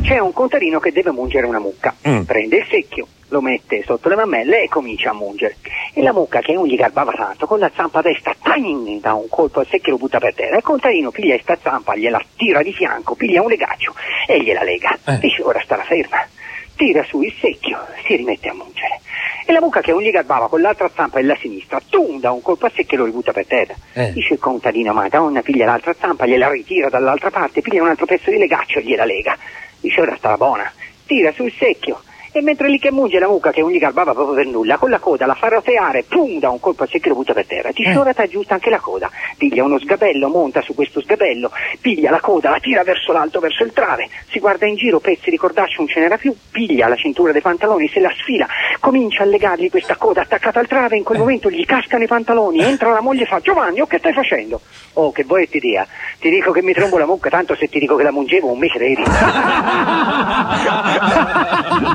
c'è un contadino che deve mungere una mucca. Prende il secchio, lo mette sotto le mammelle e comincia a mungere. E la mucca, che non gli garbava tanto, con la zampa destra, da un colpo al secchio lo butta per terra. Il contadino piglia questa zampa, gliela tira di fianco, piglia un legaccio e gliela lega. Dice, ora starà ferma. Tira su il secchio, si rimette a mungere. E la mucca, che non gli garbava con l'altra zampa e la sinistra, da un colpo a secchio e lo ributta per terra. Dice il contadino, Madonna, piglia l'altra zampa, gliela ritira dall'altra parte, piglia un altro pezzo di legaccio e gliela lega. Dice, ora starà buona. Tira sul secchio. E mentre lì che munge la mucca, che non gli garbava proprio per nulla, con la coda la fa roteare, da un colpo al secchio e lo butta per terra. Dice, ora t'aggiusta anche la coda. Piglia uno sgabello, monta su questo sgabello, piglia la coda, la tira verso l'alto, verso il trave, si guarda in giro, pezzi di cordaccio non ce n'era più, piglia la cintura dei pantaloni, se la sfila, comincia a legargli questa coda attaccata al trave, in quel momento gli cascano i pantaloni, entra la moglie e fa, Giovanni, che stai facendo? Oh, che vuoi ti dia? Ti dico che mi trombo la mucca, tanto se ti dico che la mungevo un mese eri.